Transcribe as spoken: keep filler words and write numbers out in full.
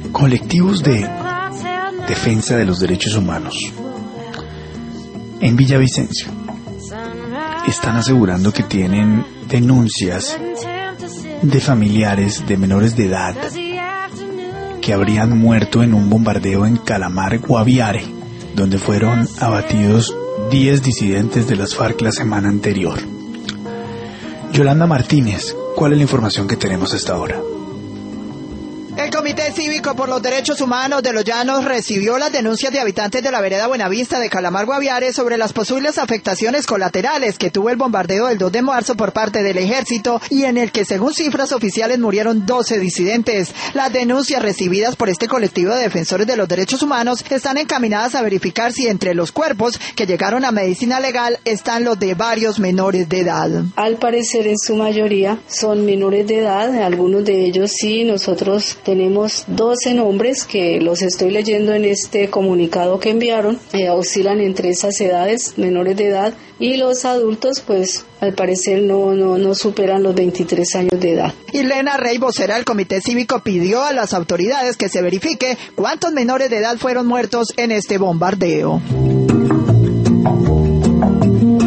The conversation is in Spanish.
Colectivos de defensa de los derechos humanos en Villavicencio están asegurando que tienen denuncias de familiares de menores de edad que habrían muerto en un bombardeo en Calamar, Guaviare, donde fueron abatidos diez disidentes de las FARC la semana anterior. Yolanda Martínez, ¿cuál es la información que tenemos hasta ahora? El Comité Cívico por los Derechos Humanos de los Llanos recibió las denuncias de habitantes de la vereda Buenavista de Calamar, Guaviare sobre las posibles afectaciones colaterales que tuvo el bombardeo del dos de marzo por parte del ejército y en el que, según cifras oficiales, murieron doce disidentes. Las denuncias recibidas por este colectivo de defensores de los derechos humanos están encaminadas a verificar si entre los cuerpos que llegaron a medicina legal están los de varios menores de edad. Al parecer, en su mayoría son menores de edad, algunos de ellos sí. Nosotros tenemos doce nombres que los estoy leyendo en este comunicado que enviaron, eh, oscilan entre esas edades, menores de edad, y los adultos pues al parecer no, no, no superan los veintitrés años de edad. Ilena Rey, vocera del Comité Cívico, pidió a las autoridades que se verifique cuántos menores de edad fueron muertos en este bombardeo.